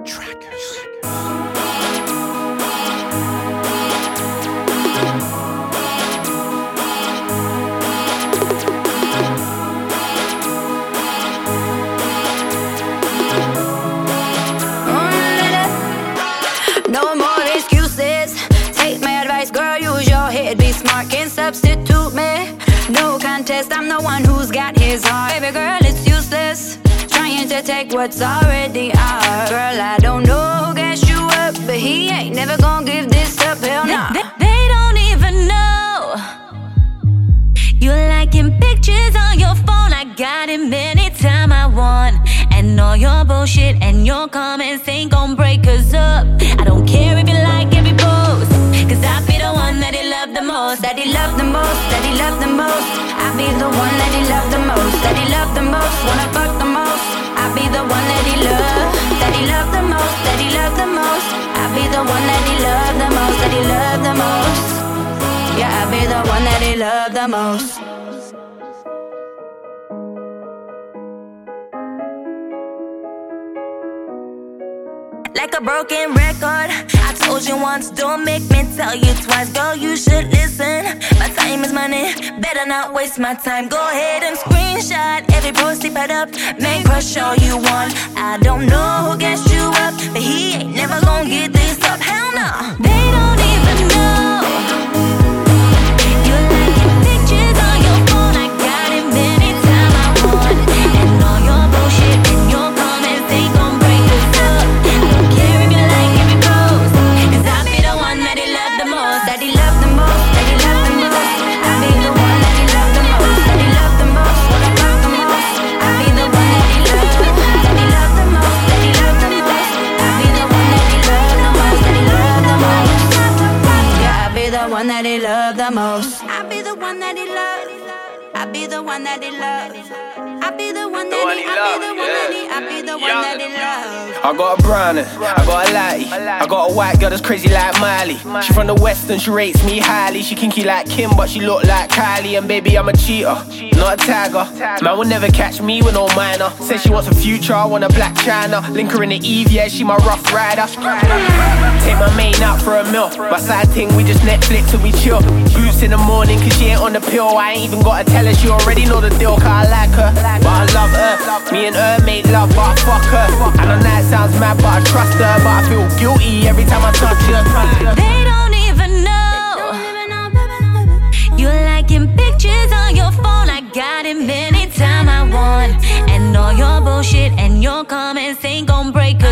Trackers. No more excuses. Take my advice, girl, use your head. Be smart, can't substitute me. No contest, I'm the one who's got his heart. Baby girl, it's useless trying to take what's already ours. Girl, I don't know who gassed you up, but he ain't never gonna give this up, hell nah. They don't even know you're liking pictures on your phone. I got him anytime I want. And all your bullshit and your comments ain't gon' break us up. I don't care if you like every post, cause I be the one that he love the most. That he love the most, that he love the most. I be the one that he love the most. That he love the most, wanna fuck the most. I be the one that he love. That he love the most, that he love the most. I be the one that he love the most. That he love the most. Yeah, I be the one that he love the most. Like a broken record, I told you once, don't make me tell you twice. Girl, you should listen. My time is money, better not waste my time. Go ahead and screenshot every post he put up. Make crush all you want. I don't know who gassed you up, but he ain't never gonna get this up. Hell no. They don't even know you're liking pictures on your phone. I got him anytime I want. And all your bullshit and your comments, they gon' break us up. That he love the most, that he love the most. I be the one that he love the most. That he love the most, wanna fuck the most. I be the one that he love. That he love the most, that he love the most. I be the one that he love the most. That he love the most. Yeah, I be the one that he love the most. I be the one that he love. I be the one that he love. I be the one that he, I be the one that he, I be the one that he love. I got a brownie, I got a lighty, I got a white girl that's crazy like Miley. She from the West and she rates me highly. She kinky like Kim but she look like Kylie. And baby I'm a cheater, not a tagger. Man will never catch me with no minor. Says she wants a future, I want a black China. Link her in the Eve, yeah she my rough rider. Take my main out for a meal. My side thing we just Netflix and we chill. Boost in the morning cause she ain't on the pill. I ain't even gotta tell her, she already know the deal. Cause I like her, but I love her. Me and her make love but I fuck her. I know that sounds mad but I trust her. But I feel guilty every time I touch her. They don't even know you're liking pictures on your phone. I got him anytime I want. And all your bullshit and your comments ain't gon' break us